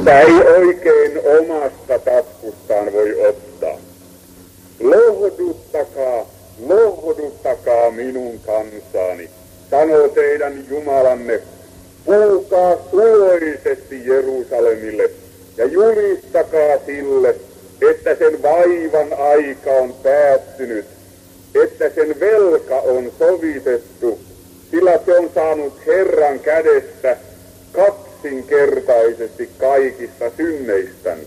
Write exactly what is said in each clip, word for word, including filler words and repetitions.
mitä ei oikein omasta taskustaan voi ottaa. Lohduttakaa, lohduttakaa minun kansani, sanoo teidän Jumalanne. Puhukaa suloisesti Jerusalemille ja julistakaa sille, että sen vaivan aika on päättynyt, että sen velka on sovitettu, sillä se on saanut Herran kädestä kaksinkertaisesti kaikista synneistänsä.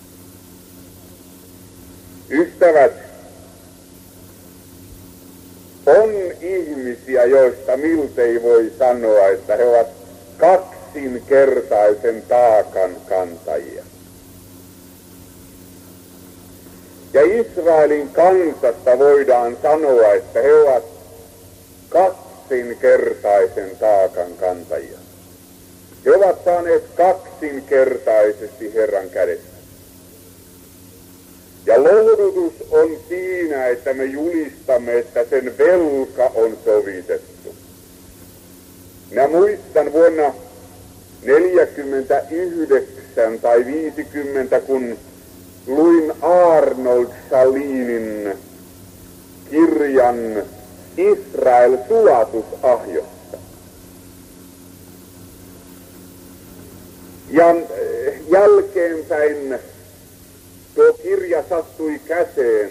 Ystävät, on ihmisiä, joista miltei voi sanoa, että he ovat kaksinkertaisen taakan kantajia. Ja Israelin kansasta voidaan sanoa, että he ovat kaksinkertaisen taakan kantajia. He ovat saaneet kaksinkertaisesti Herran kädestä. Ja lohdutus on siinä, että me julistamme, että sen velka on sovitettu. Minä muistan vuonna neljäkymmentäyhdeksän tai viisikymmentä, kun luin Arnold Salinin kirjan Israel sulatusahjosta. Ja jälkeenpäin tuo kirja sattui käseen.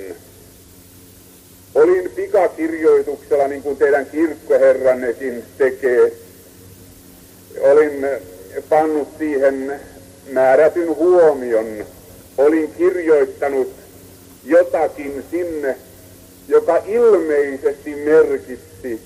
Olin pikakirjoituksella, niin kuin teidän kirkkoherrannekin tekee. Olin pannut siihen määrätyn huomion. Olin kirjoittanut jotakin sinne, joka ilmeisesti merkitsi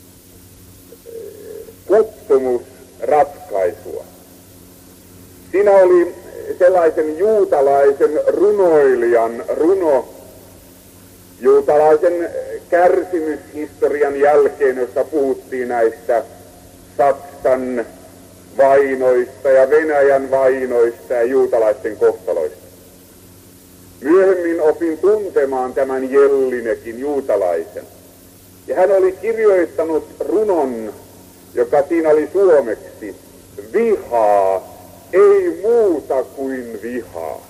kutsumusratkaisua. Siinä oli sellaisen juutalaisen runoilijan runo, juutalaisen kärsimyshistorian jälkeen, jossa puhuttiin näistä Saksan vainoista ja Venäjän vainoista ja juutalaisten kohtaloista. Myöhemmin opin tuntemaan tämän Jellinekin juutalaisen. Ja hän oli kirjoittanut runon, joka siinä oli suomeksi: vihaa, ei muuta kuin vihaa.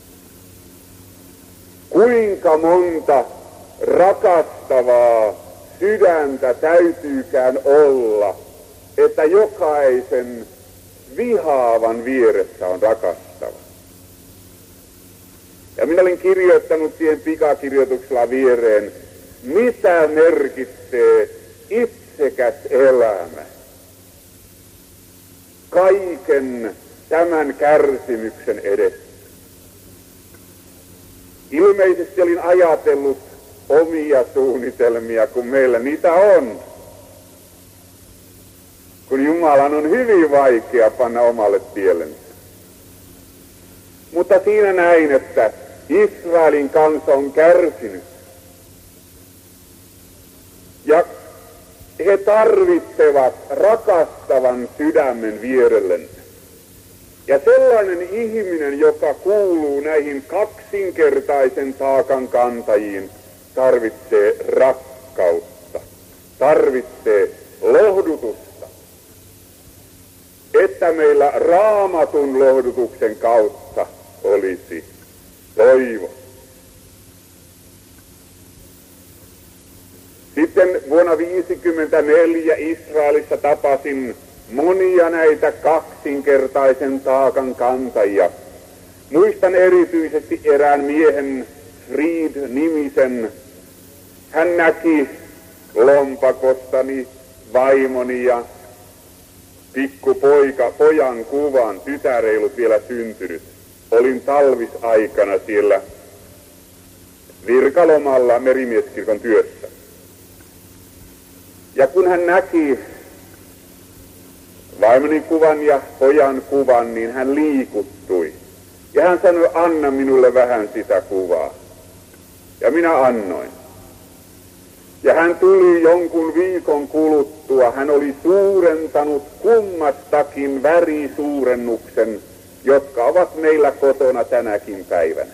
Kuinka monta rakastavaa sydäntä täytyykään olla, että jokaisen vihaavan vieressä on rakastava. Ja minä olin kirjoittanut siihen pikakirjoituksella viereen, mitä merkitsee itsekäs elämä kaiken tämän kärsimyksen edessä. Ilmeisesti olin ajatellut omia suunnitelmia, kun meillä niitä on. Kun Jumalan on hyvin vaikea panna omalle tiellensä. Mutta siinä näin, että Israelin kansa on kärsinyt. Ja he tarvitsevat rakastavan sydämen vierellensä. Ja sellainen ihminen, joka kuuluu näihin kaksinkertaisen taakan kantajiin, tarvitsee rakkautta, tarvitsee lohdutusta. Että meillä Raamatun lohdutuksen kautta olisi toivo. Sitten vuonna viisikymmentäneljä Israelissa tapasin monia näitä kaksinkertaisen taakan kantajia. Muistan erityisesti erään miehen, Fried-nimisen. Hän näki lompakostani vaimoni ja pikkupoika, pojan kuvan, tytär ei ollut vielä syntynyt. Olin talvisaikana siellä virkalomalla merimieskirkon työssä. Ja kun hän näki vaimoni kuvan ja pojan kuvan, niin hän liikuttui. Ja hän sanoi, anna minulle vähän sitä kuvaa. Ja minä annoin. Ja hän tuli jonkun viikon kuluttua, hän oli suurentanut kummastakin värisuurennuksen, jotka ovat meillä kotona tänäkin päivänä.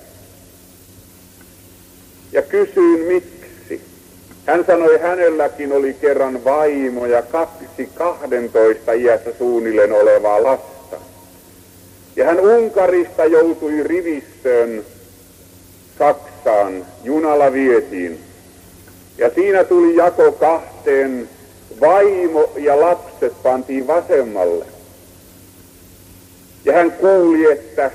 Ja kysyin miksi. Hän sanoi, hänelläkin oli kerran vaimo ja kaksi kahdentoista iässä suunnilleen olevaa lasta. Ja hän Unkarista joutui rivistöön Saksaan, junalla vietiin. Ja siinä tuli jako kahteen, vaimo ja lapset pantiin vasemmalle. Ja hän kuuli, että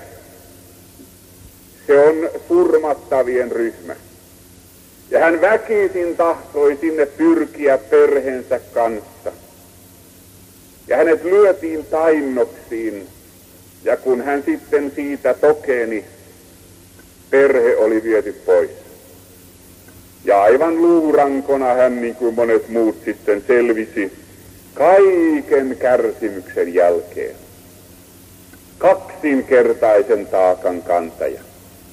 se on surmattavien ryhmä. Ja hän väkisin tahtoi sinne pyrkiä perheensä kanssa. Ja hänet lyötiin tainnoksiin. Ja kun hän sitten siitä tokeni, perhe oli viety pois. Ja aivan luurankona hän, niin kuin monet muut sitten selvisi, kaiken kärsimyksen jälkeen. Kaksinkertaisen taakan kantaja.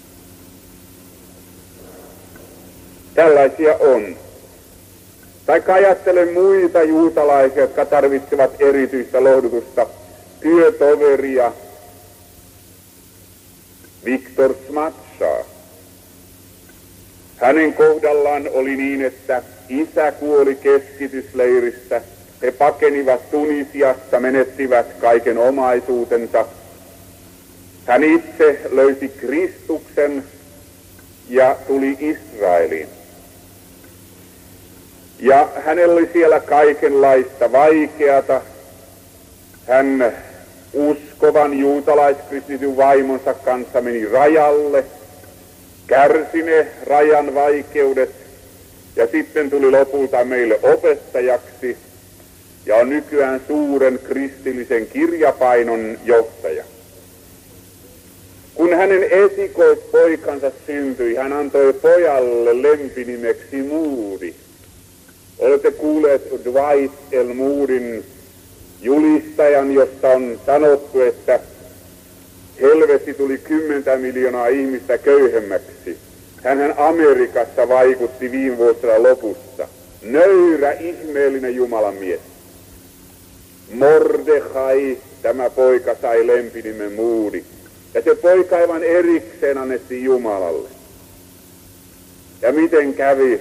Tällaisia on. Taikka ajattelen muita juutalaisia, jotka tarvitsevat erityistä lohdutusta. Työtoveria Viktor Smatsa. Hänen kohdallaan oli niin, että isä kuoli keskitysleirissä. He pakenivat Tunisiasta, menettivät kaiken omaisuutensa. Hän itse löysi Kristuksen ja tuli Israeliin. Ja hänellä oli siellä kaikenlaista vaikeata. Hän uskovan juutalaiskristityn vaimonsa kanssa meni rajalle, kärsi ne rajan vaikeudet ja sitten tuli lopulta meille opettajaksi ja on nykyään suuren kristillisen kirjapainon johtaja. Kun hänen esikoispoikansa syntyi, hän antoi pojalle lempinimeksi Moody. Olette kuulleet Dwight L. Moodyn julistajan, josta on sanottu, että helvetti tuli kymmentä miljoonaa ihmistä köyhemmäksi. Hänhän Amerikassa vaikutti viime vuosina lopussa. Nöyrä, ihmeellinen Jumalan mies. Mordechai, tämä poika, sai lempinimen Moody. Ja se poika aivan erikseen annettiin Jumalalle. Ja miten kävi?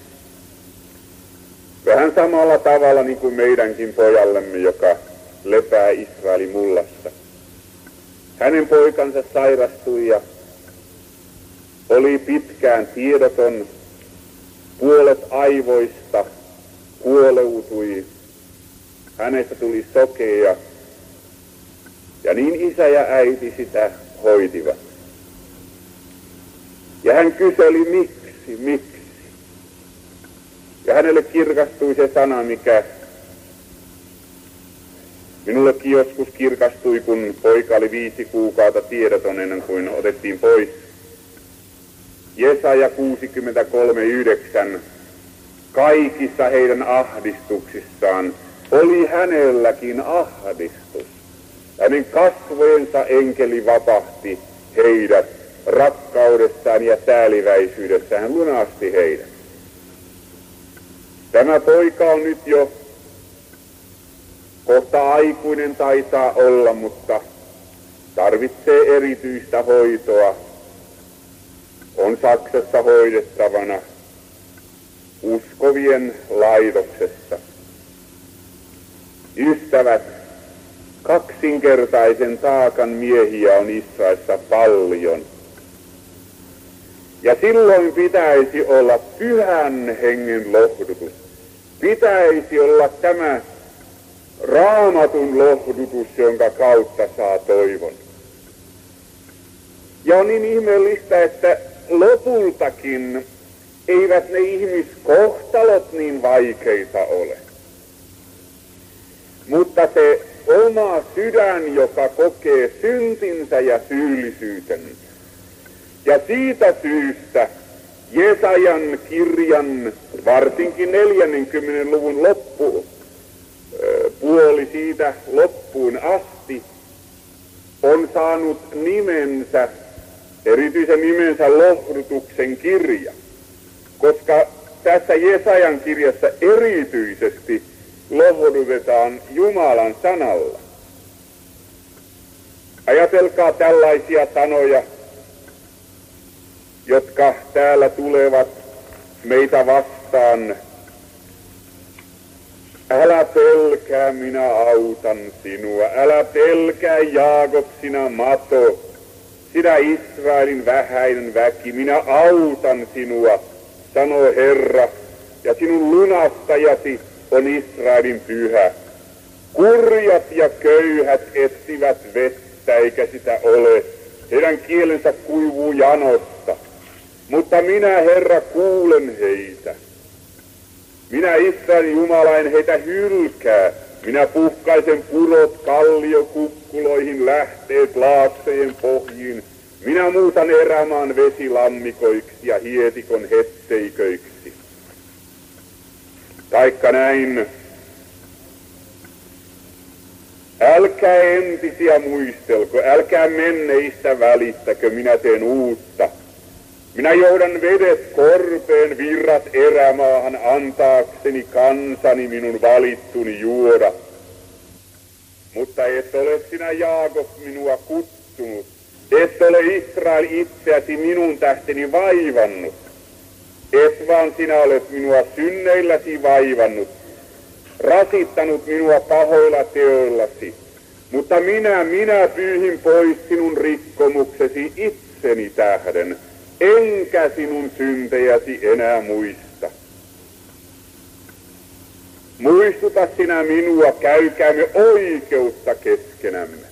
Vähän samalla tavalla niin kuin meidänkin pojallemme, joka lepää Israelin mullassa. Hänen poikansa sairastui ja oli pitkään tiedoton. Puolet aivoista kuoleutui. Hänestä tuli sokea. Ja niin isä ja äiti sitä hoitivat. Ja hän kyseli, miksi, miksi. Ja hänelle kirkastui se sana, mikä minullekin joskus kirkastui, kun poika oli viisi kuukautta tiedoton ennen kuin otettiin pois. Jesaja kuusikymmentäkolme yhdeksän. Kaikissa heidän ahdistuksissaan oli hänelläkin ahdistus. Hänen kasvojensa enkeli vapahti heidät rakkaudestaan ja sääliväisyydessään. Hän lunasti heidät. Tämä poika on nyt jo kohta aikuinen taitaa olla, mutta tarvitsee erityistä hoitoa. On Saksassa hoidettavana uskovien laitoksessa. Ystävät, kaksinkertaisen taakan miehiä on Israelissa paljon. Ja silloin pitäisi olla pyhän hengen lohdutus. Pitäisi olla tämä raamatun lohdutus, jonka kautta saa toivon. Ja on niin ihmeellistä, että lopultakin eivät ne ihmiskohtalot niin vaikeita ole. Mutta se oma sydän, joka kokee syntinsä ja syyllisyytensä. Ja siitä syystä Jesajan kirjan, varsinkin neljänkymmenen luvun loppu, puoli siitä loppuun asti, on saanut nimensä, erityisen nimensä lohdutuksen kirja. Koska tässä Jesajan kirjassa erityisesti lohdutetaan Jumalan sanalla. Ajatelkaa tällaisia sanoja, jotka täällä tulevat meitä vastaan älä pelkää, minä autan sinua. Älä pelkää, Jaakob, sinä mato, sinä Israelin vähäinen väki. Minä autan sinua, sanoo Herra, ja sinun lunastajasi on Israelin pyhä. Kurjat ja köyhät etsivät vettä, eikä sitä ole. Heidän kielensä kuivuu janosta. Mutta minä, Herra, kuulen heitä. Minä Israelin Jumala en heitä hylkää. Minä puhkaisen purot kalliokukkuloihin, lähteet laaksojen pohjiin. Minä muutan erämaan vesilammikoiksi ja hietikon hetteiköiksi. Taikka näin. Älkää entisiä muistelko, älkää menneistä välittäkö, minä teen uutta. Minä joudan vedet korpeen, virrat erämaahan antaakseni kansani minun valittuni juoda. Mutta et ole sinä, Jaakob, minua kutsunut. Et ole Israel itseäsi minun tähteni vaivannut. Et vaan sinä olet minua synneilläsi vaivannut, rasittanut minua pahoilla teoillasi. Mutta minä, minä pyyhin pois sinun rikkomuksesi itseni tähden, enkä sinun syntejäsi enää muista. Muistuta sinä minua, käykäämme oikeutta keskenämme.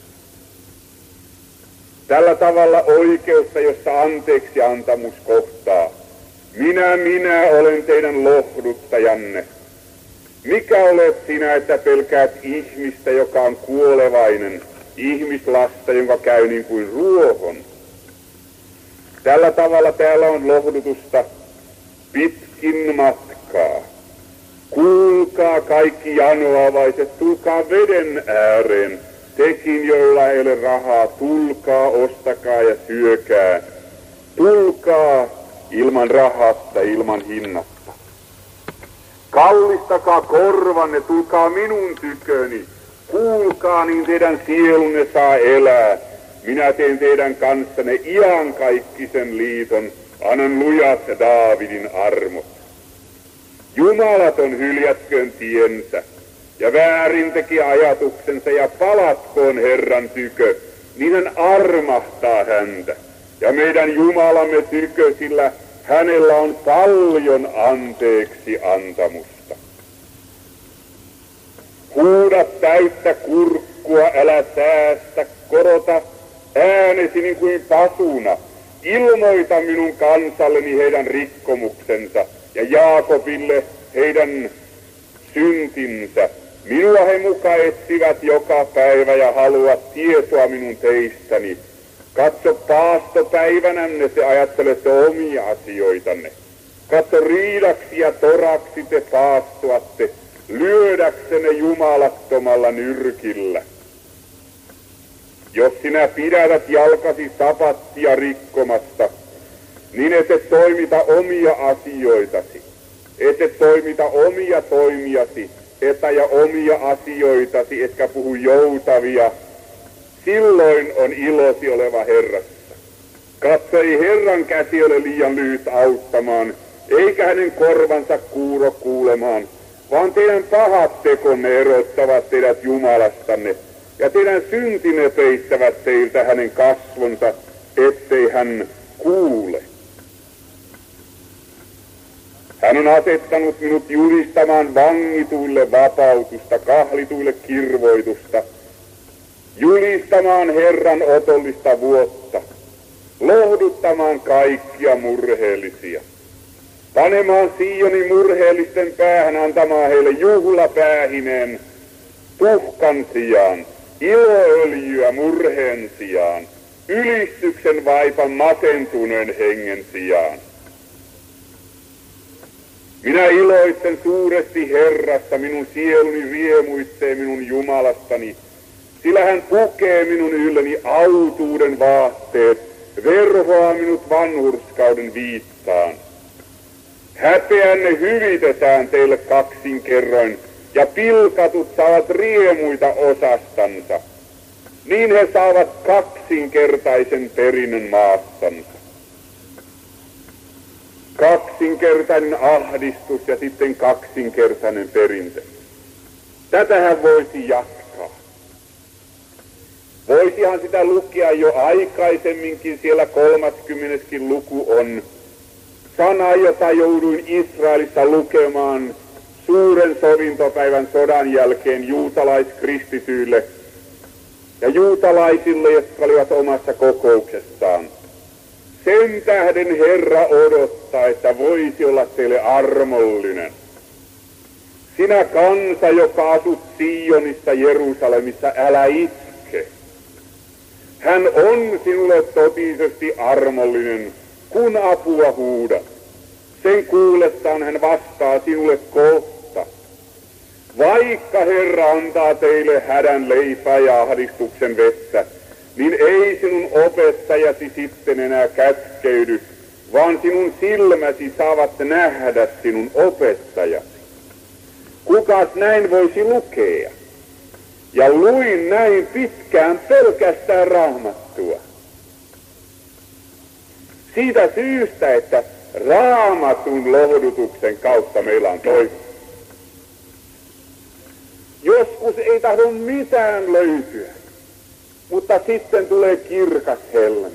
Tällä tavalla oikeutta, jossa anteeksi antamus kohtaa. Minä, minä olen teidän lohduttajanne. Mikä olet sinä, että pelkäät ihmistä, joka on kuolevainen, ihmislasta, jonka käy niin kuin ruohon? Tällä tavalla täällä on lohdutusta pitkin matkaa. Kuulkaa kaikki janoavaiset, tulkaa veden ääreen. Tekin, joilla ei ole rahaa, tulkaa, ostakaa ja syökää. Tulkaa ilman rahasta, ilman hinnasta. Kallistakaa korvanne, tulkaa minun tyköni. Kuulkaa, niin teidän sielunne saa elää. Minä teen teidän kanssanne iankaikkisen liiton, annan lujat Daavidin armot. Jumalaton hyljätköön tiensä, ja väärin teki ajatuksensa, ja palatkoon Herran tykö, niin hän armahtaa häntä. Ja meidän Jumalamme tykö, sillä hänellä on paljon anteeksi antamusta. Huuda täyttä kurkkua, älä säästä, korota äänesi niin kuin pasuna. Ilmoita minun kansalleni heidän rikkomuksensa ja Jaakobille heidän syntinsä. Minua he muka etsivät joka päivä ja haluavat tietoa minun teistäni. Katso paastopäivänänne te ajattelette omia asioitanne. Katso riidaksi ja toraksi te paastoatte, lyödäksenne jumalattomalla nyrkillä. Jos sinä pidätät jalkasi sapattia rikkomasta, niin et et toimita omia asioitasi, et et toimita omia toimiasi, etä ja omia asioitasi, etkä puhu joutavia, silloin on ilosi oleva Herrassa. Katso, ei Herran käsi ole liian lyhyt auttamaan, eikä hänen korvansa kuuro kuulemaan, vaan teidän pahat tekonne erottavat teidät Jumalastanne, ja teidän syntinne peittävät teiltä hänen kasvonsa, ettei hän kuule. Hän on asettanut minut julistamaan vangituille vapautusta, kahlituille kirvoitusta, julistamaan Herran otollista vuotta, lohduttamaan kaikkia murheellisia, panemaan Sionin murheellisten päähän, antamaan heille juhlapäähineen tuhkan sijaan, iloöljyä murheen sijaan, ylistyksen vaipan masentuneen hengen sijaan. Minä iloitsen suuresti Herrasta, minun sieluni riemuitsee minun Jumalastani, sillä hän pukee minun ylleni autuuden vaatteet, verhoaa minut vanhurskauden viittaan. Häpeänne hyvitetään teille kaksin kerroin, ja pilkatut saavat riemuita osastansa. Niin he saavat kaksinkertaisen perinnön maastansa. Kaksinkertainen ahdistus ja sitten kaksinkertainen perintö. Tätähän voisi jatkaa. Voisihan sitä lukea jo aikaisemminkin, siellä kolmaskymmeneskin luku on sana, jota jouduin Israelissa lukemaan suuren sovintopäivän sodan jälkeen juutalaiskristityille ja juutalaisille, jotka olivat omassa kokouksessaan. Sen tähden Herra odottaa, että voisi olla teille armollinen. Sinä kansa, joka asut Sionissa, Jerusalemissa, älä itke. Hän on sinulle totisesti armollinen, kun apua huudat. Sen kuullessaan hän vastaa sinulle kohta. Vaikka Herra antaa teille hädän leipää ja ahdistuksen vettä, niin ei sinun opettajasi sitten enää kätkeydy, vaan sinun silmäsi saavat nähdä sinun opettajasi. Kukas näin voisi lukea? Ja luin näin pitkään pelkästään Raamattua. Siitä syystä, että Raamatun lohdutuksen kautta meillä on toivo. Joskus ei tahdo mitään löytyä, mutta sitten tulee kirkas helmi.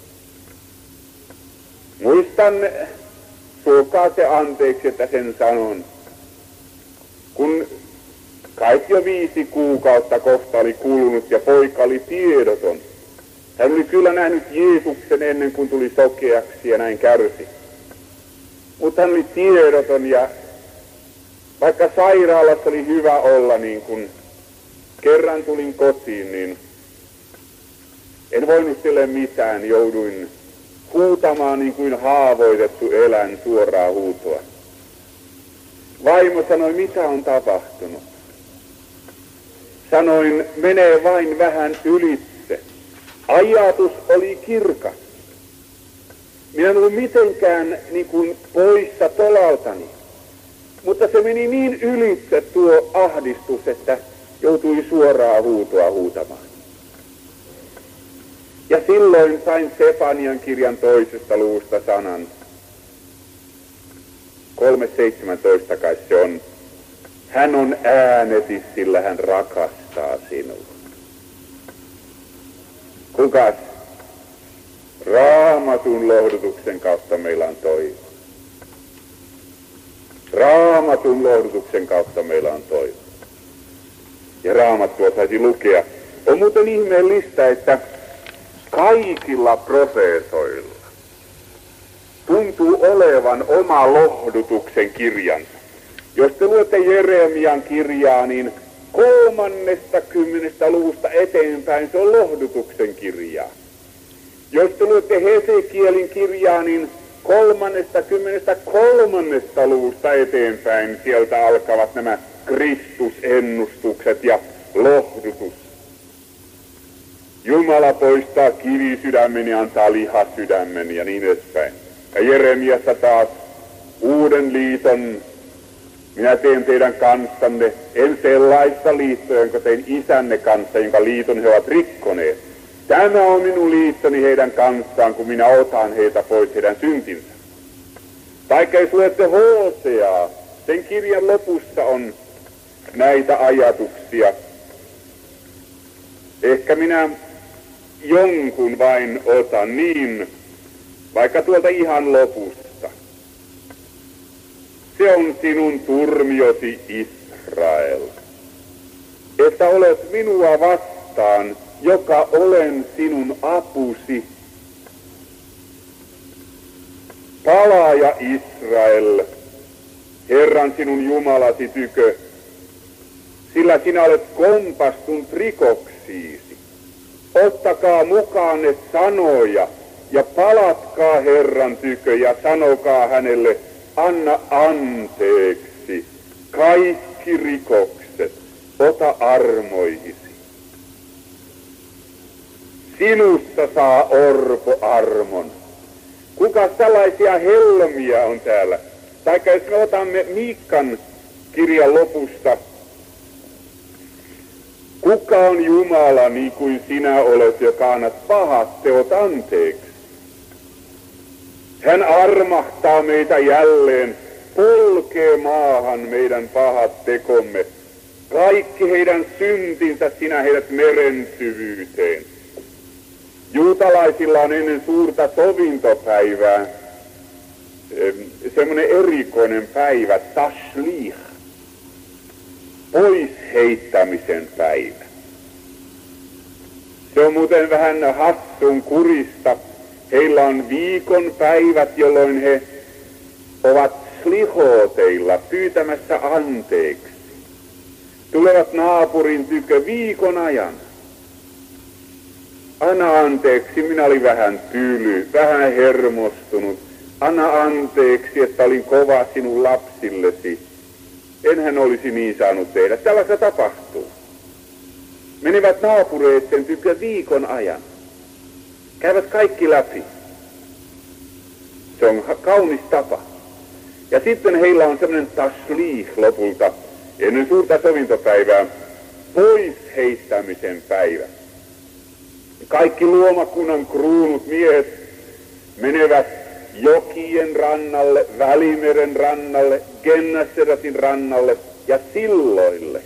Muistan, suokaa se anteeksi, että sen sanon, kun kaikki jo viisi kuukautta kohta oli kulunut ja poika oli tiedoton. Hän oli kyllä nähnyt Jeesuksen ennen kuin tuli sokeaksi ja näin kärsi. Mutta hän oli tiedoton ja vaikka sairaalassa oli hyvä olla, niin kun kerran tulin kotiin, niin en voinut sille mitään. Jouduin huutamaan niin kuin haavoitettu eläin suoraa huutoa. Vaimo sanoi, mitä on tapahtunut? Sanoin, menee vain vähän ylitse. Ajatus oli kirkas. Minä en ollut mitenkään niin kuin poissa tolaltani. Mutta se meni niin ylitse tuo ahdistus, että joutui suoraa huutoa huutamaan. Ja silloin sain Sefanian kirjan toisesta luvusta sanan. kolme seitsemäntoista kai se on. Hän on äänesi, sillä hän rakastaa sinua. Kukas? Raamatun lohdutuksen kautta meillä on toivo. Raamatun lohdutuksen kautta meillä on toivo. Ja Raamattua saisi lukea. On muuten ihmeellistä, että kaikilla profeetoilla tuntuu olevan oma lohdutuksen kirjansa. Jos te luette Jeremian kirjaa, niin kolmannesta kymmenestä luvusta eteenpäin se on lohdutuksen kirjaa. Jos te luette Hesekielin kirjaa, niin kolmannesta kymmenestä kolmannesta luvusta eteenpäin sieltä alkavat nämä Kristusennustukset ja lohdutus. Jumala poistaa kivisydämen ja antaa lihasydämen ja niin edespäin. Ja Jeremiassa taas uuden liiton. Minä teen teidän kanssanne, en sellaista liittoa, jonka tein isänne kanssa, jonka liiton he ovat rikkoneet. Tämä on minun liittoni heidän kanssaan, kun minä otan heitä pois heidän syntinsä. Taikka jos luette Hoseaa, sen kirjan lopussa on näitä ajatuksia. Ehkä minä jonkun vain otan niin, vaikka tuolta ihan lopusta. Se on sinun turmiosi, Israel, että olet minua vastaan, joka olen sinun apusi. Palaaja Israel, Herran sinun Jumalasi tykö, sillä sinä olet kompastunut rikoksiisi. Ottakaa mukaanne sanoja ja palatkaa Herran tykö ja sanokaa hänelle, anna anteeksi kaikki rikokset, ota armoihisi. Sinusta saa orpo armon. Kuka tällaisia helmiä on täällä? Taikka jos me otamme Miikan kirjan lopusta, kuka on Jumala niin kuin sinä olet, joka annat pahat teot anteeksi? Hän armahtaa meitä jälleen, polkee maahan meidän pahat tekomme Kaikki heidän syntinsä sinä heidät meren syvyyteen. Juutalaisilla on ennen suurta sovintopäivää semmoinen erikoinen päivä, tashlich, pois heittämisen päivä. Se on muuten vähän hassun kurista. Heillä on viikon päivät, jolloin he ovat slihoteilla pyytämässä anteeksi. Tulevat naapurin tykö viikon ajan. Anna anteeksi, minä olin vähän tyly, vähän hermostunut. Anna anteeksi, että olin kova sinun lapsillesi. Enhän olisi niin saanut tehdä. Tällaista tapahtuu. Menivät naapureiden tykö viikon ajan. Käyvät kaikki läpi. Se on kaunis tapa. Ja sitten heillä on semmoinen tashlich lopulta, ennen suurta sovintopäivää, pois heittämisen päivä. Kaikki luomakunnan kruunut miehet menevät jokien rannalle, Välimeren rannalle, Gennesarethtin rannalle ja silloille.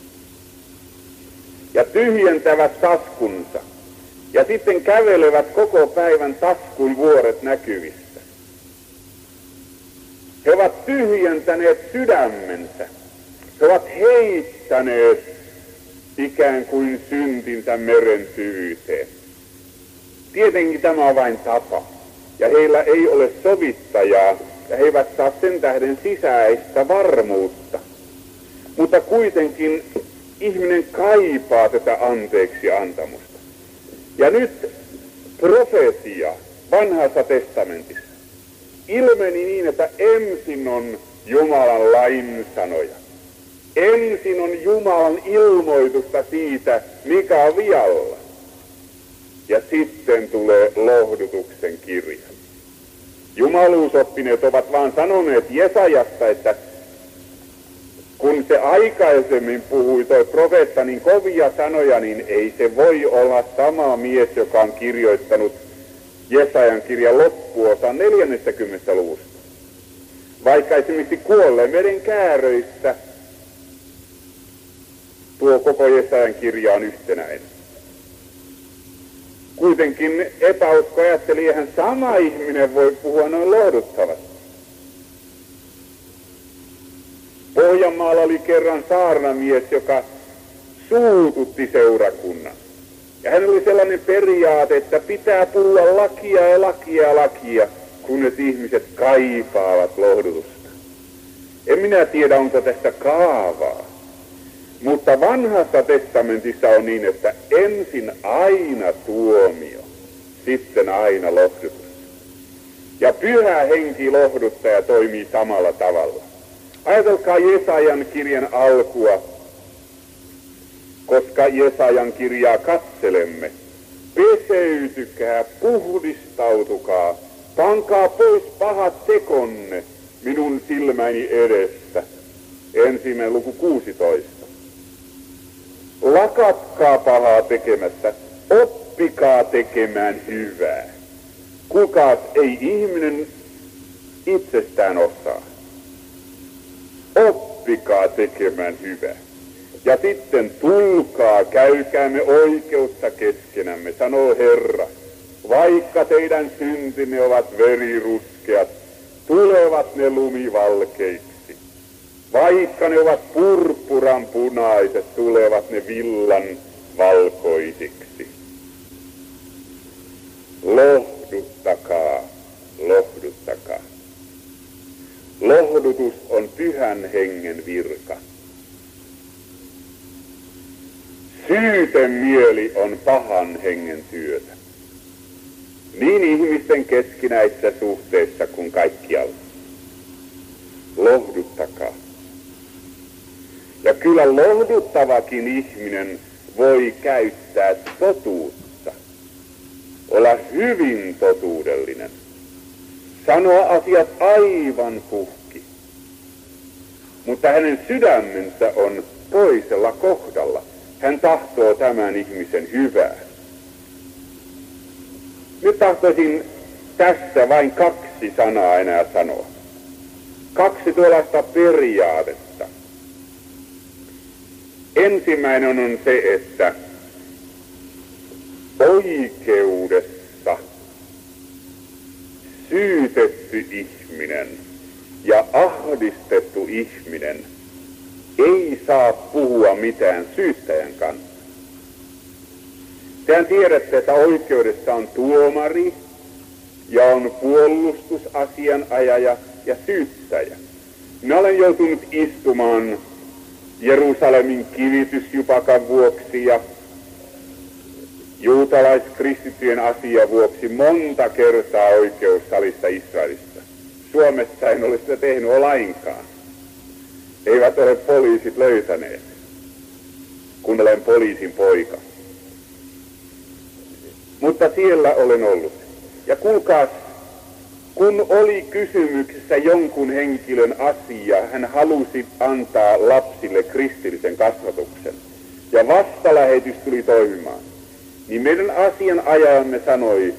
Ja tyhjentävät taskunsa. Ja sitten kävelevät koko päivän taskun vuoret näkyvissä. He ovat tyhjentäneet sydämensä. He ovat heittäneet ikään kuin syntinsä meren syvyyteen. Tietenkin tämä on vain tapa. Ja heillä ei ole sovittajaa, ja he eivät saa sen tähden sisäistä varmuutta. Mutta kuitenkin ihminen kaipaa tätä anteeksi antamusta. Ja nyt profeetia vanhassa testamentissa ilmeni niin, että ensin on Jumalan lain sanoja. Ensin on Jumalan ilmoitusta siitä, mikä on vialla. Ja sitten tulee lohdutuksen kirja. Jumaluusoppineet ovat vaan sanoneet Jesajasta, että kun se aikaisemmin puhui toi profeetta niin kovia sanoja, niin ei se voi olla sama mies, joka on kirjoittanut Jesajan kirjan loppuosan neljännestäkymmenennestä luvusta. Vaikka esimerkiksi kuolleen meren kääröissä tuo koko Jesajan kirja on yhtenäinen. Kuitenkin epäusko ajatteli, eihän sama ihminen voi puhua noin lohduttavasti. Pohjanmaalla oli kerran saarnamies, joka suututti seurakunnan. Ja hän oli sellainen periaate, että pitää puhua lakia ja lakia ja lakia, kunnes ihmiset kaipaavat lohdutusta. En minä tiedä, onko tästä kaavaa. Mutta vanhassa testamentissa on niin, että ensin aina tuomio, sitten aina lohdutus. Ja pyhä henki lohduttaja toimii samalla tavalla. Ajatelkaa Jesajan kirjan alkua, koska Jesajan kirjaa katselemme. Peseytykää, puhdistautukaa, pankaa pois pahat tekonne minun silmäni edestä. Ensimmäinen luku kuusitoista. Lakatkaa pahaa tekemästä, oppikaa tekemään hyvää. Kukaan ei ihminen itsestään osaa. Oppikaa tekemään hyvää. Ja sitten tulkaa, käykäämme oikeutta keskenämme, sanoo Herra. Vaikka teidän syntinne ovat veriruskeat, tulevat ne lumivalkeiksi. Vaikka ne ovat purppuran punaiset, tulevat ne villan valkoisiksi. Lohduttakaa, lohduttakaa. Lohdutus on pyhän hengen virka. Syytemieli on pahan hengen työtä. Niin ihmisten keskinäisissä suhteissa kuin kaikkialla. Lohduttakaa. Ja kyllä lohduttavakin ihminen voi käyttää totuutta. Olla hyvin totuudellinen. Sanoa asiat aivan puhki. Mutta hänen sydämensä on toisella kohdalla. Hän tahtoo tämän ihmisen hyvää. Nyt tahtoisin tässä vain kaksi sanaa enää sanoa. Kaksi tuollaista periaatetta. Ensimmäinen on se, että oikeudessa syytetty ihminen ja ahdistettu ihminen ei saa puhua mitään syyttäjän kanssa. Tehän tiedätte, että oikeudessa on tuomari ja on puolustusasianajaja ja syyttäjä. Minä olen joutunut istumaan Jerusalemin kivitysjupakan vuoksi ja juutalaiskristittyjen asian vuoksi monta kertaa oikeussalissa Israelissa. Suomessa en ole sitä tehnyt lainkaan. Eivät ole poliisit löytäneet, kun olen poliisin poika. Mutta siellä olen ollut. Ja kuulkaas, kun oli kysymyksessä jonkun henkilön asia, hän halusi antaa lapsille kristillisen kasvatuksen. Ja vastalähetys tuli toimimaan. Niin meidän asianajajamme sanoi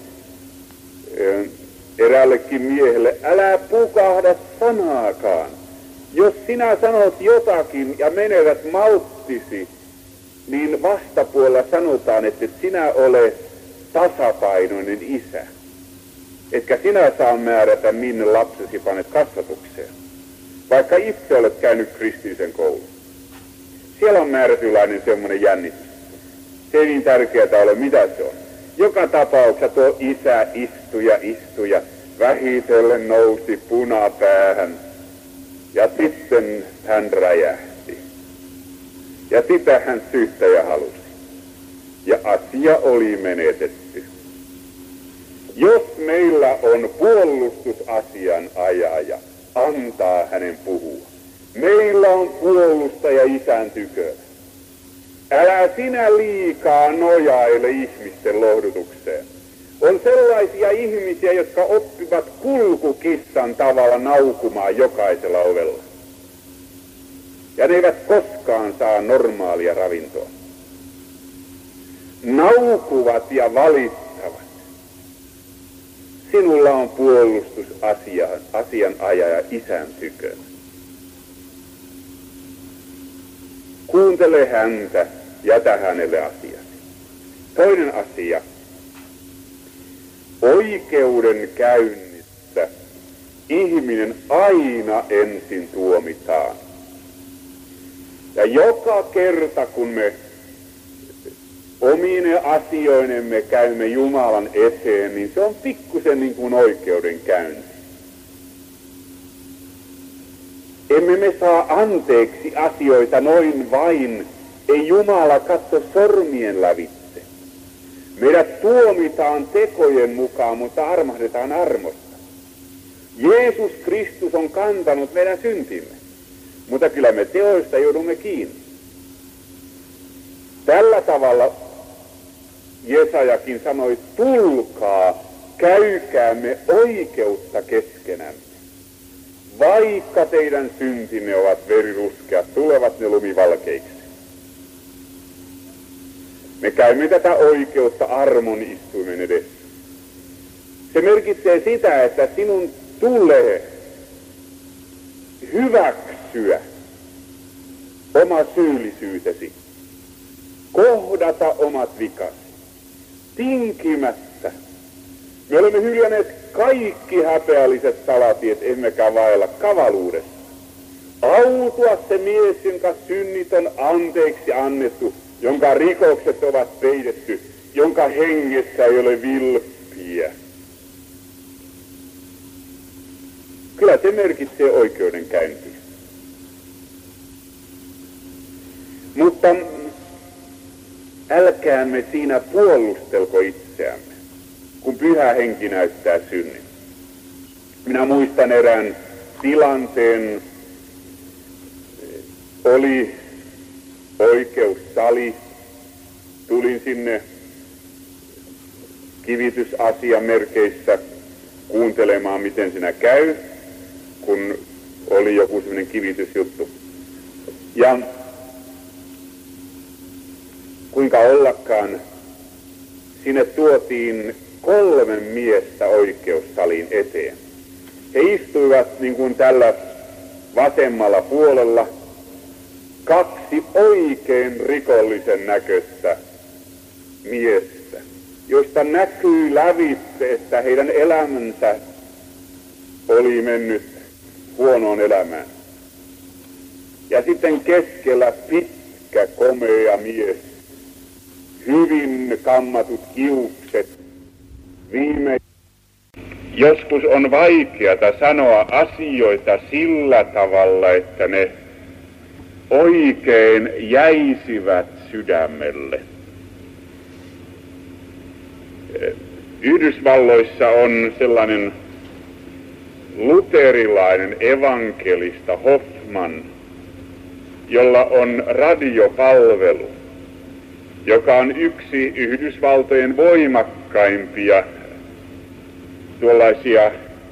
eräällekin miehelle, älä pukahda sanaakaan. Jos sinä sanot jotakin ja menevät malttisi, niin vastapuolella sanotaan, että sinä olet tasapainoinen isä. Etkä sinä saa määrätä, minne lapsesi panet kasvatukseen, vaikka itse olet käynyt kristillisen koulun. Siellä on määrätylainen semmoinen jännitys. Se ei niin tärkeää ole, mitä se on. Joka tapauksessa tuo isä istui ja istui ja vähitellen nousi punapäähän. Ja sitten hän räjähti. Ja sitä hän syyttäjä halusi. Ja asia oli menetetty. Jos meillä on puolustusasianajaja, antaa hänen puhua. Meillä on puolustaja isän tykönä. Älä sinä liikaa nojaile ihmisten lohdutukseen. On sellaisia ihmisiä, jotka oppivat kulkukissan tavalla naukumaan jokaisella ovella. Ja ne eivät koskaan saa normaalia ravintoa. Naukuvat ja valittavat. Sinulla on puolustusasianajaja isän tykönä. Kuuntele häntä, jätä hänelle asiasi. Toinen asia. Oikeudenkäynnissä ihminen aina ensin tuomitaan. Ja joka kerta, kun me omine asioinemme käymme Jumalan eteen, niin se on pikkusen niin kuin oikeudenkäynti. Emme me saa anteeksi asioita noin vain, ei Jumala katso sormien lävitse. Meidät tuomitaan tekojen mukaan, mutta armahdetaan armosta. Jeesus Kristus on kantanut meidän syntimme, mutta kyllä me teoista joudumme kiinni. Tällä tavalla Jesajakin sanoi, tulkaa, käykäämme oikeutta keskenämme. Vaikka teidän syntinne ovat veriruskeat, tulevat ne lumivalkeiksi. Me käymme tätä oikeutta armon istuimen edessä. Se merkitsee sitä, että sinun tulee hyväksyä oma syyllisyytesi, kohdata omat vikasi, tinkimättä. Me olemme hyljänneet kaikki häpeälliset salatiet, emmekä vailla kavaluudessa. Autua se mies, jonka synnit on anteeksi annettu, jonka rikokset ovat peitetty, jonka hengessä ei ole vilppiä. Kyllä se merkitsee oikeudenkäyntiä. Mutta älkäämme siinä puolustelko itseämme, kun Pyhä Henki näyttää synnin. Minä muistan erään tilanteen, oli oikeussali, tulin sinne kivitysasiamerkeissä kuuntelemaan, miten siinä käy, kun oli joku sellainen kivitysjuttu. Ja kuinka ollakaan, sinne tuotiin kolme miestä oikeussaliin eteen. He istuivat niin kuin tällä vasemmalla puolella kaksi oikein rikollisen näköistä miestä, joista näkyy lävitse, että heidän elämänsä oli mennyt huonoon elämään. Ja sitten keskellä pitkä, komea mies, hyvin kammatut kiukset, viime. Joskus on vaikeata sanoa asioita sillä tavalla, että ne oikein jäisivät sydämelle. Yhdysvalloissa on sellainen luterilainen evankelista Hoffman, jolla on radiopalvelu, joka on yksi Yhdysvaltojen voimakkaimpia tuollaisia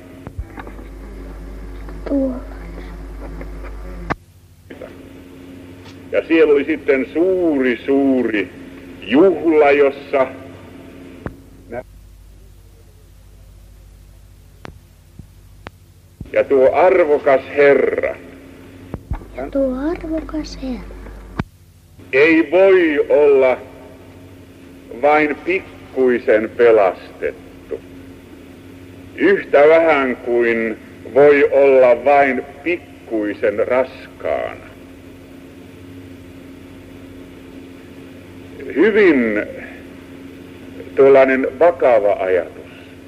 ja siellä oli sitten suuri, suuri juhla, jossa ja tuo arvokas herra, ja tuo arvokas herra ei voi olla vain pikkuisen pelastettu, yhtä vähän kuin voi olla vain pikkuisen raskaana. Hyvin tuollainen vakava ajatus.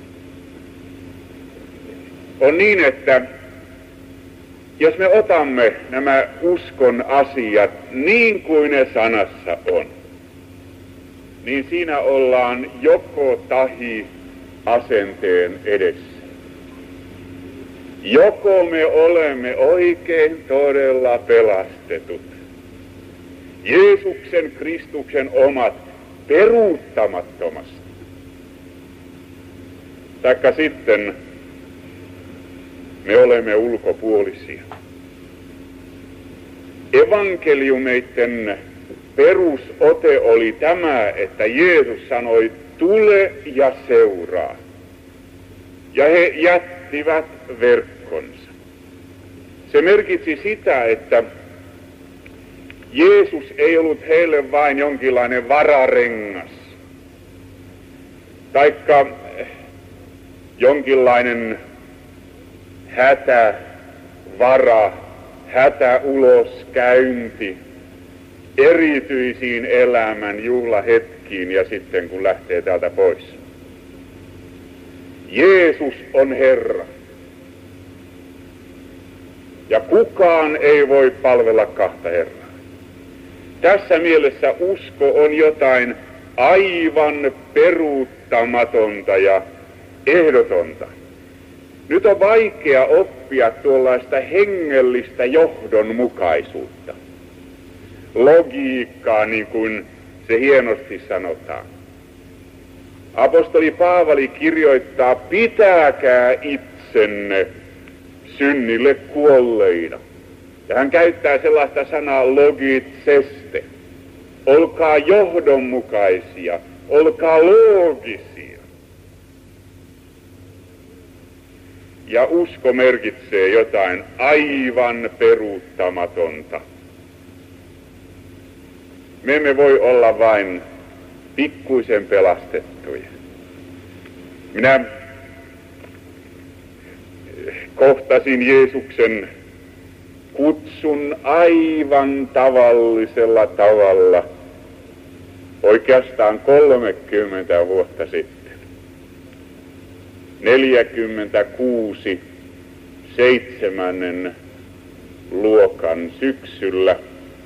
On niin, että jos me otamme nämä uskon asiat niin kuin ne sanassa on, niin siinä ollaan joko tahi asenteen edessä. Joko me olemme oikein todella pelastetut, Jeesuksen Kristuksen omat peruuttamattomasti, taikka sitten me olemme ulkopuolisia. Evankeliumeiden perusote oli tämä, että Jeesus sanoi, tule ja seuraa. Ja he jättivät verkkonsa. Se merkitsi sitä, että Jeesus ei ollut heille vain jonkinlainen vararengas, taikka jonkinlainen hätävara, hätäuloskäynti erityisiin elämän juhlahetkiin ja sitten kun lähtee täältä pois. Jeesus on Herra. Ja kukaan ei voi palvella kahta Herraa. Tässä mielessä usko on jotain aivan peruuttamatonta ja ehdotonta. Nyt on vaikea oppia tuollaista hengellistä johdonmukaisuutta, logiikkaa, niin kuin se hienosti sanotaan. Apostoli Paavali kirjoittaa, pitäkää itsenne synnille kuolleina. Ja hän käyttää sellaista sanaa logitseste. Olkaa johdonmukaisia, olkaa loogisia. Ja usko merkitsee jotain aivan peruuttamatonta. Me emme voi olla vain pikkuisen pelastettuja. Minä kohtasin Jeesuksen kutsun aivan tavallisella tavalla oikeastaan kolmekymmentä vuotta sitten. neljäkymmentäkuusi seitsemännen luokan syksyllä,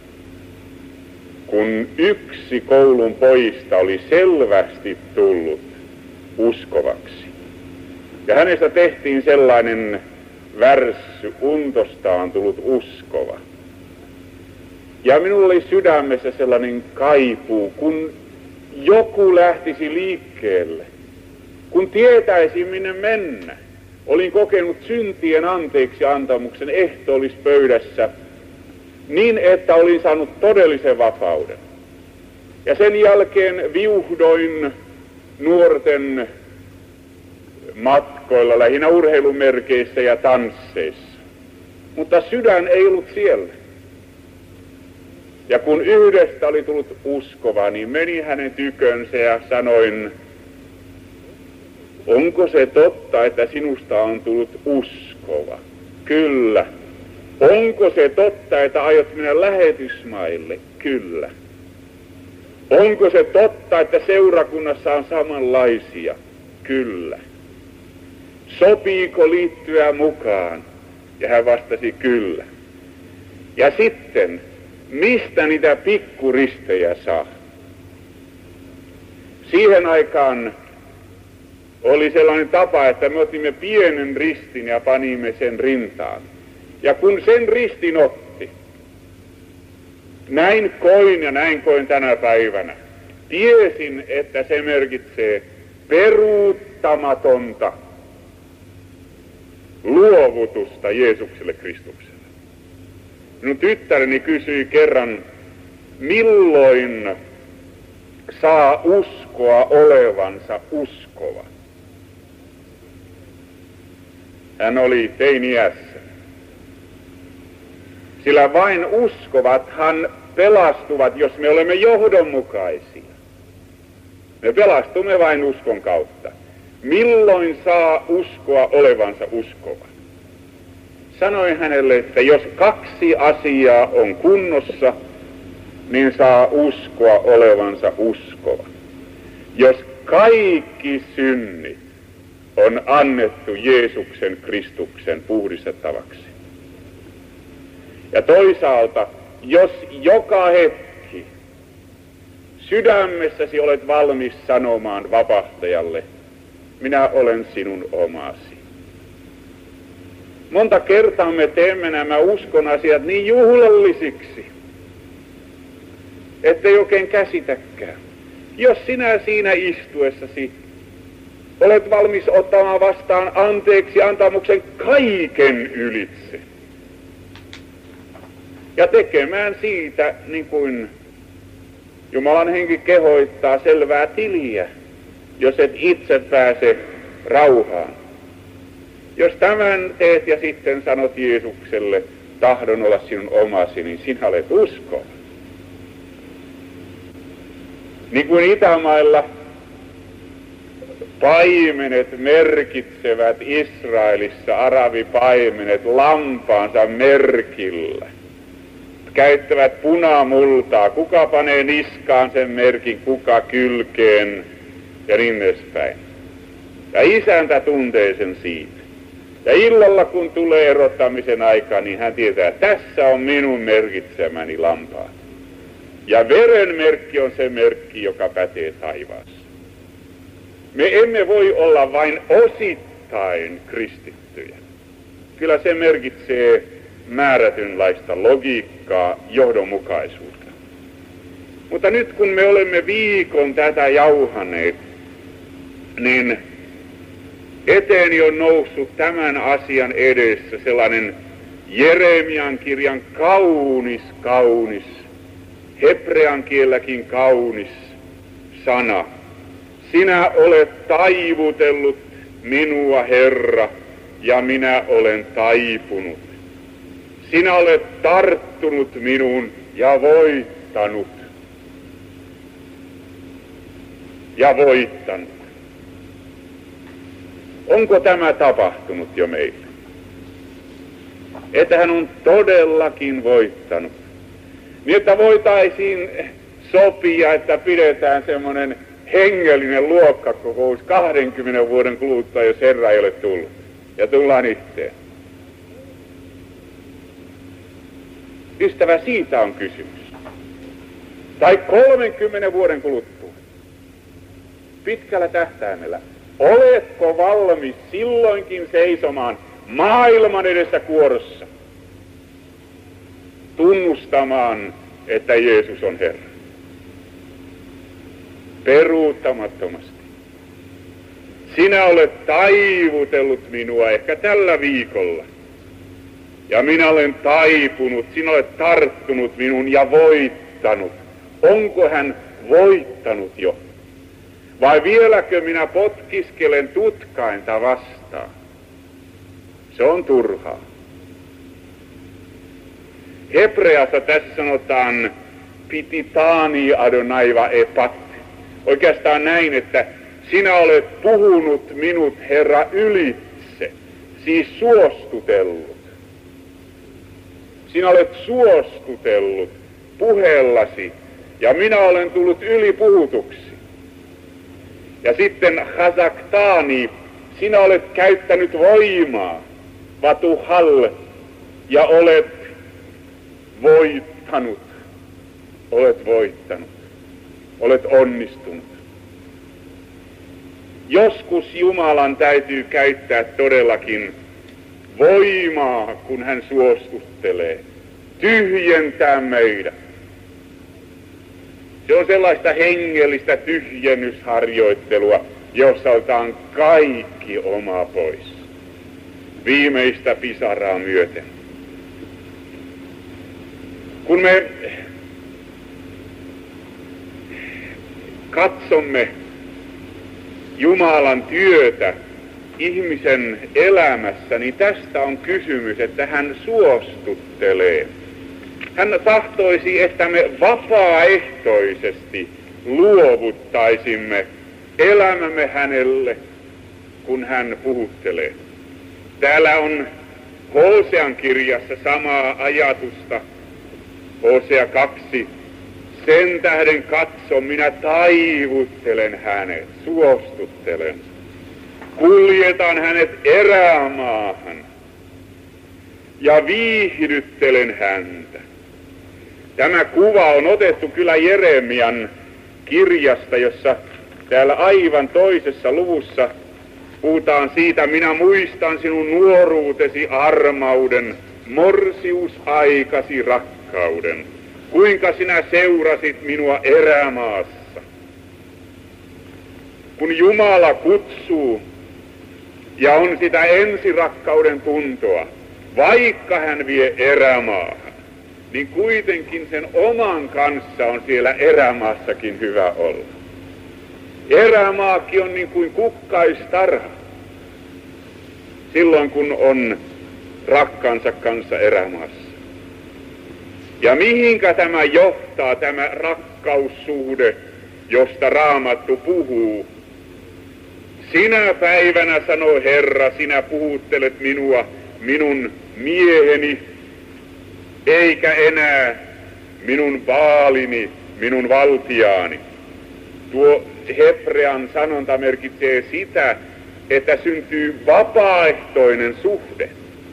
kun yksi koulun pojista oli selvästi tullut uskovaksi. Ja hänestä tehtiin sellainen värssy, untostaan tullut uskova. Ja minulla oli sydämessä sellainen kaipuu, kun joku lähtisi liikkeelle, kun tietäisi minne mennä. Olin kokenut syntien anteeksi antamuksen ehtoollispöydässä niin, että olin saanut todellisen vapauden. Ja sen jälkeen viuhdoin nuorten matkoilla, lähinnä urheilumerkeissä ja tansseissa. Mutta sydän ei ollut siellä. Ja kun yhdestä oli tullut uskova, niin meni hänen tykönsä ja sanoin, onko se totta, että sinusta on tullut uskova? Kyllä. Onko se totta, että aiot mennä lähetysmaille? Kyllä. Onko se totta, että seurakunnassa on samanlaisia? Kyllä. Sopiiko liittyä mukaan? Ja hän vastasi kyllä. Ja sitten, mistä niitä pikkuristejä saa? Siihen aikaan oli sellainen tapa, että me otimme pienen ristin ja panimme sen rintaan. Ja kun sen ristin otti, näin koin ja näin koin tänä päivänä, tiesin, että se merkitsee peruuttamatonta luovutusta Jeesukselle Kristukselle. Minun tyttäreni kysyi kerran, milloin saa uskoa olevansa uskova. Hän oli teini-iässä. Sillä vain uskovathan pelastuvat, jos me olemme johdonmukaisia. Me pelastumme vain uskon kautta. Milloin saa uskoa olevansa uskova? Sanoin hänelle, että jos kaksi asiaa on kunnossa, niin saa uskoa olevansa uskova. Jos kaikki synnit on annettu Jeesuksen Kristuksen puhdistettavaksi. Ja toisaalta, jos joka hetki sydämessäsi olet valmis sanomaan vapahtajalle, minä olen sinun omasi. Monta kertaa me teemme nämä uskon asiat niin juhlallisiksi, ettei oikein käsitäkään. Jos sinä siinä istuessasi olet valmis ottamaan vastaan anteeksi antamuksen kaiken ylitse ja tekemään siitä, niin kuin Jumalan henki kehoittaa, selvää tiliä, jos et itse pääse rauhaan. Jos tämän teet ja sitten sanot Jeesukselle, tahdon olla sinun omasi, niin sinä olet uskova. Niin kuin Itämailla paimenet merkitsevät Israelissa, arabipaimenet, lampaansa merkillä. Käyttävät punamultaa, kuka panee niskaan sen merkin, kuka kylkeen ja niin edespäin. Ja isäntä tuntee sen siitä. Ja illalla kun tulee erottamisen aika, niin hän tietää, että tässä on minun merkitsemäni lampaat. Ja veren merkki on se merkki, joka pätee taivaassa. Me emme voi olla vain osittain kristittyjä. Kyllä se merkitsee määrätynlaista logiikkaa, johdonmukaisuutta. Mutta nyt kun me olemme viikon tätä jauhaneet, niin eteeni on noussut tämän asian edessä sellainen Jeremian kirjan kaunis, kaunis, hebrean kielläkin kaunis sana. Sinä olet taivutellut minua, Herra, ja minä olen taipunut. Sinä olet tarttunut minuun ja voittanut. Ja voittanut. Onko tämä tapahtunut jo meille? Että hän on todellakin voittanut. Niin että voitaisiin sopia, että pidetään semmoinen hengellinen luokkakokous kahdenkymmenen vuoden kuluttua, jos Herra ei ole tullut. Ja tullaan yhteen. Ystävä, siitä on kysymys. Tai kolmenkymmenen vuoden kuluttua. Pitkällä tähtäimellä. Oletko valmis silloinkin seisomaan maailman edessä kuorossa? Tunnustamaan, että Jeesus on Herra. Peruuttamattomasti. Sinä olet taivutellut minua ehkä tällä viikolla. Ja minä olen taipunut, sinä olet tarttunut minun ja voittanut. Onko hän voittanut jo? Vai vieläkö minä potkiskelen tutkainta vastaan? Se on turhaa. Hebreassa tässä sanotaan pititani Adonai va epat. Oikeastaan näin, että sinä olet puhunut minut, Herra, ylitse, siis suostutellut. Sinä olet suostutellut puheellasi, ja minä olen tullut ylipuhutuksi. Ja sitten chazaktani, sinä olet käyttänyt voimaa, vatuhal, ja olet voittanut, olet voittanut, olet onnistunut. Joskus Jumalan täytyy käyttää todellakin voimaa, kun hän suostuttelee, tyhjentää meidät. Se on sellaista hengellistä tyhjennysharjoittelua, jossa otetaan kaikki oma pois, viimeistä pisaraa myöten. Kun me katsomme Jumalan työtä ihmisen elämässä, niin tästä on kysymys, että hän suostuttelee. Hän tahtoisi, että me vapaaehtoisesti luovuttaisimme elämämme hänelle, kun hän puhuttelee. Täällä on Hosean kirjassa samaa ajatusta. Hosea kaksi. Sen tähden katso, minä taivuttelen hänet, suostuttelen. Kuljetan hänet erämaahan ja viihdyttelen häntä. Tämä kuva on otettu kyllä Jeremian kirjasta, jossa täällä aivan toisessa luvussa puhutaan siitä, minä muistan sinun nuoruutesi armauden, morsiusaikasi rakkauden, kuinka sinä seurasit minua erämaassa. Kun Jumala kutsuu ja on sitä ensirakkauden tuntoa, vaikka hän vie erämaahan, niin kuitenkin sen oman kanssa on siellä erämaassakin hyvä olla. Erämaakin on niin kuin kukkaistarha, silloin kun on rakkaansa kanssa erämaassa. Ja mihinkä tämä johtaa, tämä rakkaussuhde, josta Raamattu puhuu? Sinä päivänä, sanoo Herra, sinä puhuttelet minua, minun mieheni, eikä enää minun baalini, minun valtiaani. Tuo hebrean sanonta merkitsee sitä, että syntyy vapaaehtoinen suhde.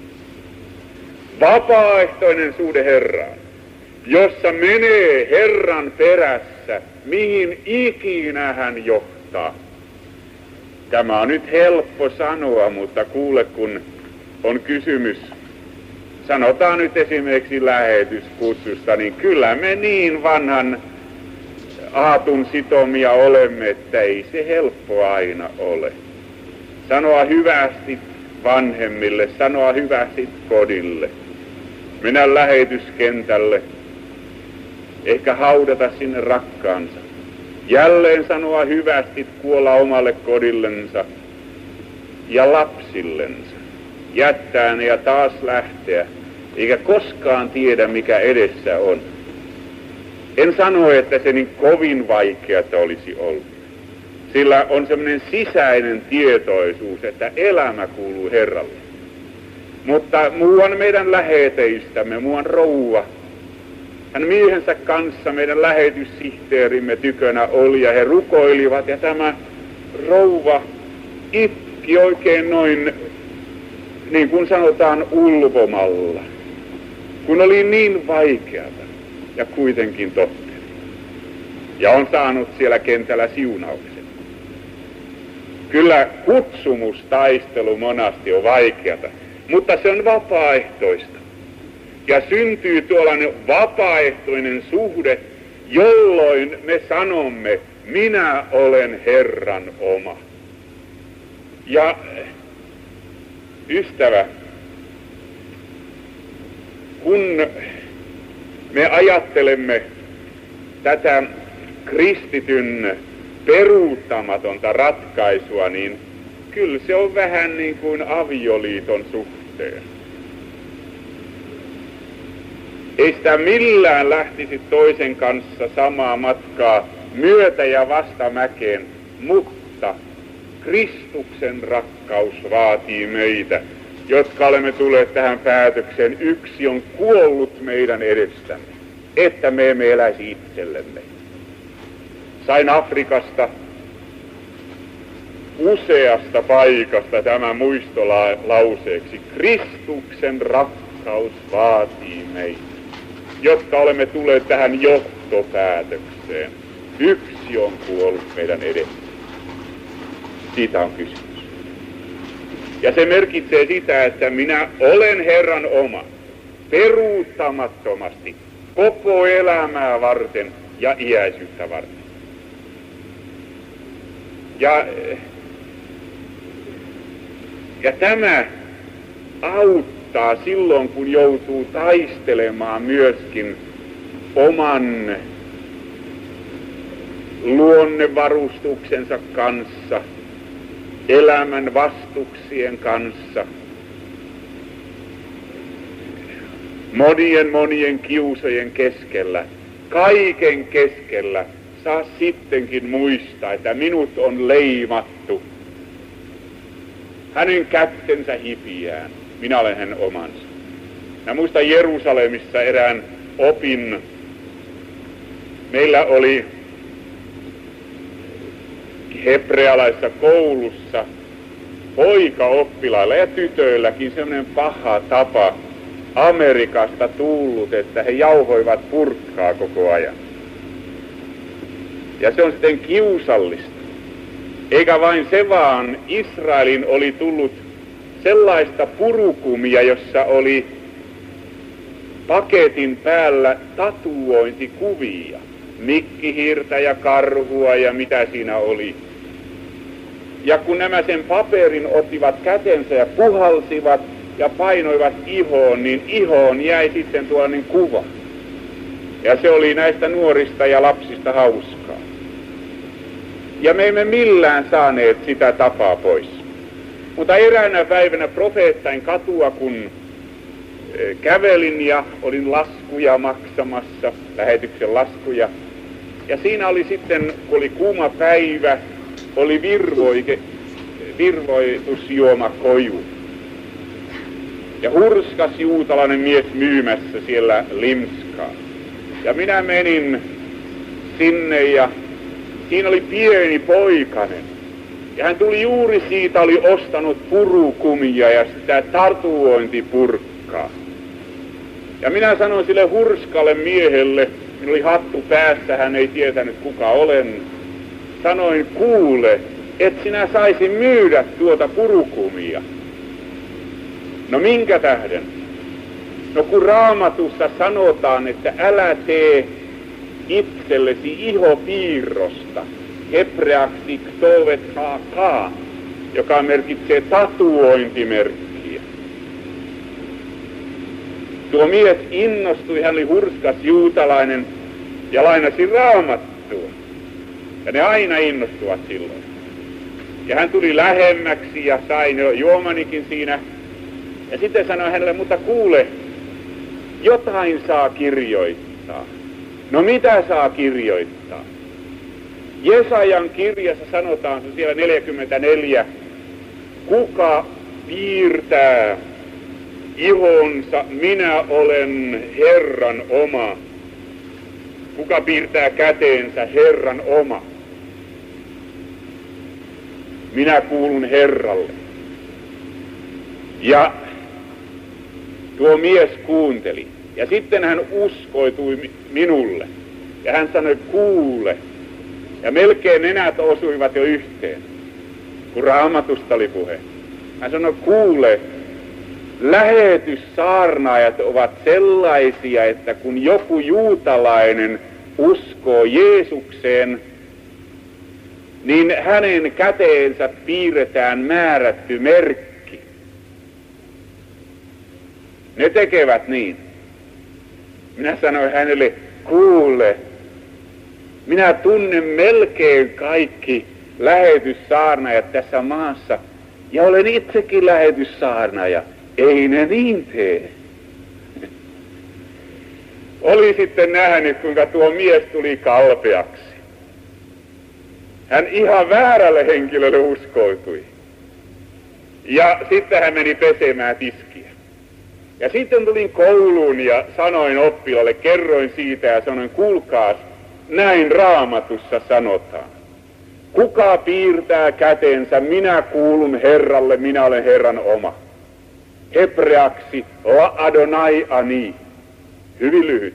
Vapaaehtoinen suhde Herraan, jossa menee Herran perässä, mihin ikinä hän johtaa. Tämä on nyt helppo sanoa, mutta kuule, kun on kysymys, sanotaan nyt esimerkiksi lähetyskutsusta, niin kyllä me niin vanhan aatun sitomia olemme, että ei se helppo aina ole. Sanoa hyvästi vanhemmille, sanoa hyvästi kodille, mennä lähetyskentälle, ehkä haudata sinne rakkaansa. Jälleen sanoa hyvästi, kuolla omalle kodillensa ja lapsillensa. Jättää ne ja taas lähteä, eikä koskaan tiedä mikä edessä on. En sano, että se niin kovin vaikeata olisi ollut. Sillä on semmoinen sisäinen tietoisuus, että elämä kuuluu Herralle. Mutta muuan meidän läheteistämme, muuan rouva, hän miehensä kanssa meidän lähetyssihteerimme tykönä oli ja he rukoilivat ja tämä rouva itki oikein noin, niin kuin sanotaan, ulvomalla, kun oli niin vaikeata ja kuitenkin totteli. Ja on saanut siellä kentällä siunauksen. Kyllä kutsumustaistelu monasti on vaikeata, mutta se on vapaaehtoista. Ja syntyy tuollainen vapaaehtoinen suhde, jolloin me sanomme, minä olen Herran oma. Ja ystävä, kun me ajattelemme tätä kristityn peruuttamatonta ratkaisua, niin kyllä se on vähän niin kuin avioliiton suhteen. Ei sitä millään lähtisi toisen kanssa samaa matkaa myötä ja vastamäkeen, mutta Kristuksen rakkaus vaatii meitä, jotka olemme tulleet tähän päätökseen. Yksi on kuollut meidän edestämme, että me emme eläisi itsellemme. Sain Afrikasta useasta paikasta tämän muistolauseeksi. Kristuksen rakkaus vaatii meitä, jotka olemme tulleet tähän johtopäätökseen. Yksi on kuollut meidän edessä. Siitä on kysymys. Ja se merkitsee sitä, että minä olen Herran oma, peruuttamattomasti, koko elämää varten ja iäisyyttä varten. Ja, ja tämä auttaa silloin, kun joutuu taistelemaan myöskin oman luonnevarustuksensa kanssa, elämän vastuksien kanssa, monien monien kiusojen keskellä, kaiken keskellä saa sittenkin muistaa, että minut on leimattu hänen kättensä hipiään. Minä olen hänen omansa. Mä muistan Jerusalemissa erään opin. Meillä oli hebrealaisessa koulussa poikaoppilailla ja tytöilläkin semmoinen paha tapa Amerikasta tullut, että he jauhoivat purkkaa koko ajan. Ja se on sitten kiusallista. Eikä vain se vaan, Israelin oli tullut sellaista purukumia, jossa oli paketin päällä tatuointikuvia. Mikkihiirtä ja karhua ja mitä siinä oli. Ja kun nämä sen paperin ottivat kätensä ja puhalsivat ja painoivat ihoon, niin ihoon jäi sitten tuollainen kuva. Ja se oli näistä nuorista ja lapsista hauskaa. Ja me emme millään saaneet sitä tapaa pois. Mutta eräänä päivänä profeettain katua, kun kävelin ja olin laskuja maksamassa, lähetyksen laskuja. Ja siinä oli sitten, kun oli kuuma päivä, oli virvoike, virvoitusjuomakoju. Ja hurskas juutalainen mies myymässä siellä limskaa. Ja minä menin sinne ja siinä oli pieni poikanen. Ja hän tuli juuri siitä, oli ostanut purukumia ja sitä tatuointipurkkaa. Ja minä sanoin sille hurskalle miehelle, minulla oli hattu päässä, hän ei tietänyt kuka olen. Sanoin, kuule, et sinä saisi myydä tuota purukumia. No minkä tähden? No kun Raamatussa sanotaan, että älä tee itsellesi ihopiirrosta, hebreaksi ktovet haakaa, joka merkitsee tatuointimerkkiä. Tuo mies innostui, hän oli hurskas juutalainen ja lainasi Raamattua. Ja ne aina innostuvat silloin. Ja hän tuli lähemmäksi ja sain jo juomanikin siinä. Ja sitten sanoi hänelle, mutta kuule, jotain saa kirjoittaa. No mitä saa kirjoittaa? Jesajan kirjassa sanotaan, se siellä neljäkymmentäneljä, kuka piirtää ihonsa, minä olen Herran oma. Kuka piirtää käteensä, Herran oma. Minä kuulun Herralle. Ja tuo mies kuunteli. Ja sitten hän uskoitui minulle. Ja hän sanoi, kuule. Ja melkein nenät osuivat jo yhteen, kun Raamatusta oli puhe. Hän sanoi, kuule, lähetyssaarnaajat ovat sellaisia, että kun joku juutalainen uskoo Jeesukseen, niin hänen käteensä piirretään määrätty merkki. Ne tekevät niin. Minä sanoin hänelle, kuule, minä tunnen melkein kaikki lähetyssaarnaajat tässä maassa, ja olen itsekin lähetyssaarnaaja. Ei ne niin tee. oli sitten nähnyt, kuinka tuo mies tuli kalpeaksi. Hän ihan väärälle henkilölle uskoutui. Ja sitten hän meni pesemään tiskiä. Ja sitten tulin kouluun ja sanoin oppilaille, kerroin siitä ja sanoin, kuulkaas, näin Raamatussa sanotaan. Kuka piirtää kätensä, minä kuulun Herralle, minä olen Herran oma. Hebreaksi la Adonai ani. Hyvin lyhyt.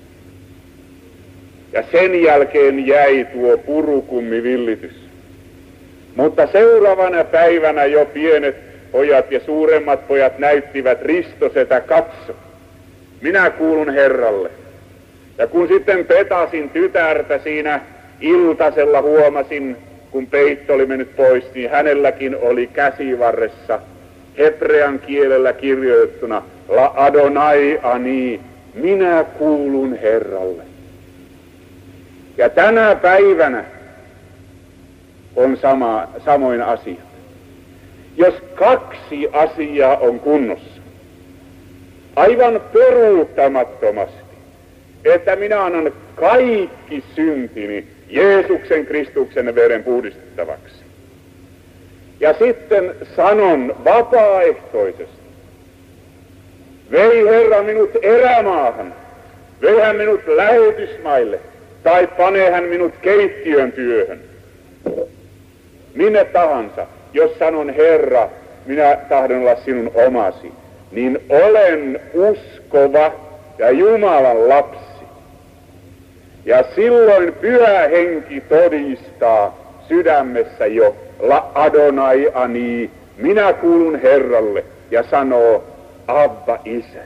Ja sen jälkeen jäi tuo purukummivillitys. Mutta seuraavana päivänä jo pienet pojat ja suuremmat pojat näyttivät Ristosetä, katso. Minä kuulun Herralle. Ja kun sitten petasin tytärtä siinä iltasella, huomasin, kun peitto oli mennyt pois, niin hänelläkin oli käsivarressa hebrean kielellä kirjoitettuna La Adonai ani, minä kuulun Herralle. Ja tänä päivänä on sama, samoin asia. Jos kaksi asiaa on kunnossa, aivan peruuttamattomasti, että minä annan kaikki syntini Jeesuksen Kristuksen veren puhdistettavaksi. Ja sitten sanon vapaaehtoisesti, vei Herra minut erämaahan, vei hän minut lähetysmaille, tai panee hän minut keittiön työhön. Minne tahansa, jos sanon Herra, minä tahdon olla sinun omasi, niin olen uskova ja Jumalan lapsi. Ja silloin Pyhä Henki todistaa sydämessä jo, La Adonai ani, minä kuulun Herralle, ja sanoo, Abba Isä.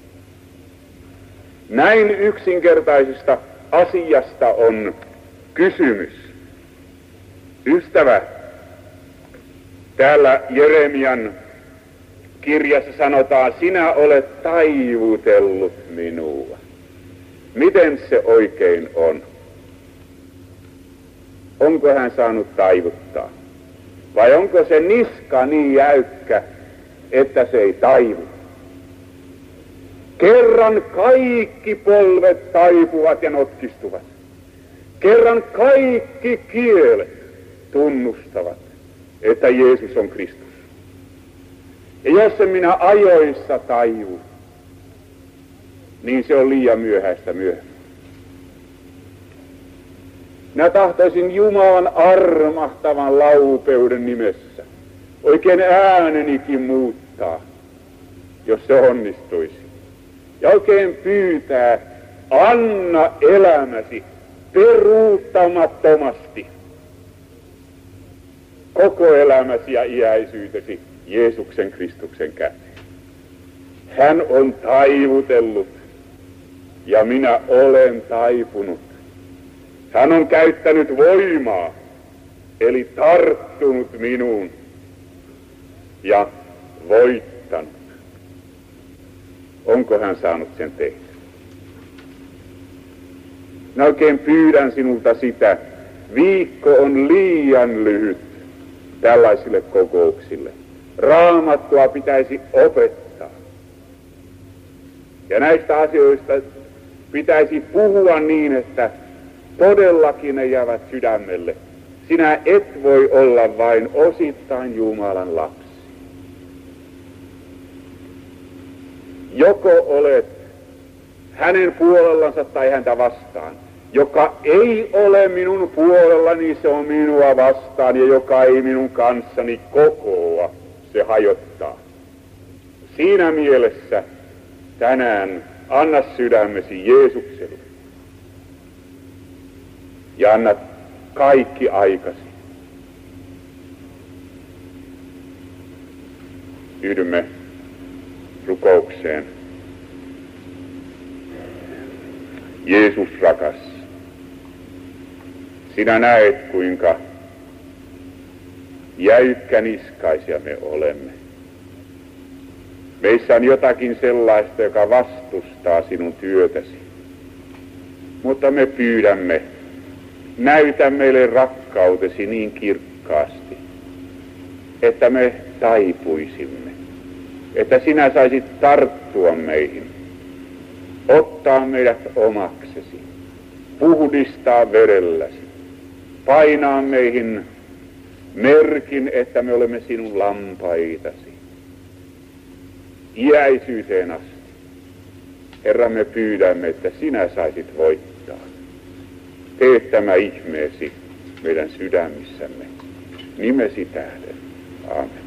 Näin yksinkertaisesta asiasta on kysymys. Ystävä, täällä Jeremian kirjassa sanotaan, sinä olet taivutellut minua. Miten se oikein on? Onko hän saanut taivuttaa? Vai onko se niska niin jäykkä, että se ei taivu? Kerran kaikki polvet taipuvat ja notkistuvat. Kerran kaikki kielet tunnustavat, että Jeesus on Kristus. Ja jos en minä ajoissa taivu, niin se on liian myöhäistä myöhemmin. Minä tahtoisin Jumalan armahtavan laupeuden nimessä oikein äänenikin muuttaa, jos se onnistuisi. Ja oikein pyytää, anna elämäsi peruuttamattomasti koko elämäsi ja iäisyytesi Jeesuksen Kristuksen käteen. Hän on taivutellut ja minä olen taipunut. Hän on käyttänyt voimaa, eli tarttunut minuun ja voittanut. Onko hän saanut sen tehdä? Minä oikein pyydän sinulta sitä. Viikko on liian lyhyt tällaisille kokouksille. Raamattua pitäisi opettaa. Ja näistä asioista pitäisi puhua niin, että todellakin ne jäävät sydämelle. Sinä et voi olla vain osittain Jumalan lapsi. Joko olet hänen puolellansa tai häntä vastaan. Joka ei ole minun puolellani, se on minua vastaan, ja joka ei minun kanssani kokoa, se hajottaa. Siinä mielessä tänään anna sydämesi Jeesukselle. Ja anna kaikki aikasi. Yhdymme rukoukseen. Jeesus rakas, sinä näet kuinka jäykkäniskaisia me olemme. Meissä on jotakin sellaista, joka vastustaa sinun työtäsi. Mutta me pyydämme, näytä meille rakkautesi niin kirkkaasti, että me taipuisimme, että sinä saisit tarttua meihin ottaa meidät omaksesi, puhdistaa verelläsi, painaa meihin merkin, että me olemme sinun lampaitasi, iäisyyteen asti. Herra, me pyydämme, että sinä saisit voittaa. Tee tämä ihmeesi meidän sydämissämme, nimesi tähden. Aamen.